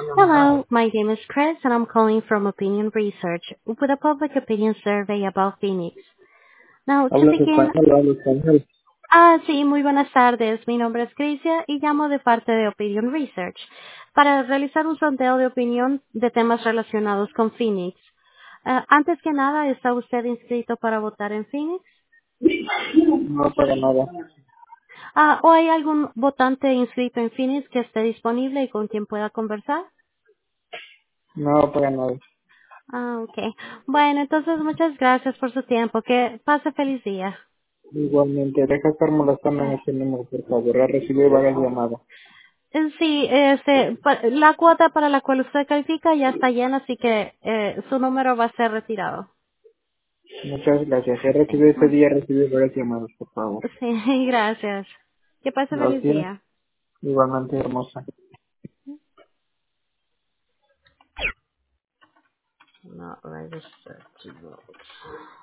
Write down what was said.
Hello, my name is Chris, and I'm calling from Opinion Research with a public opinion survey about Phoenix. Now, to ¿Hablas begin, español o hablo español? sí, muy buenas tardes. Mi nombre es Crisia y llamo de parte de Opinion Research para realizar un sondeo de opinión de temas relacionados con Phoenix. Antes que nada, ¿está usted inscrito para votar en Phoenix? No para nada. ¿O hay algún votante inscrito en Phoenix que esté disponible y con quien pueda conversar? No para nada. Ok. Bueno, entonces muchas gracias por su tiempo. Que pase feliz día. Igualmente, deja estar molestando en Bye. este número, por favor. He recibido varias llamadas. Sí, la cuota para la cual usted califica ya está llena, así que su número va a ser retirado. Muchas gracias. He Sí, recibido este día, he recibido varias llamadas, por favor. sí, gracias. Que pase feliz Gracias. día. Igualmente, hermosa. Not registered to vote.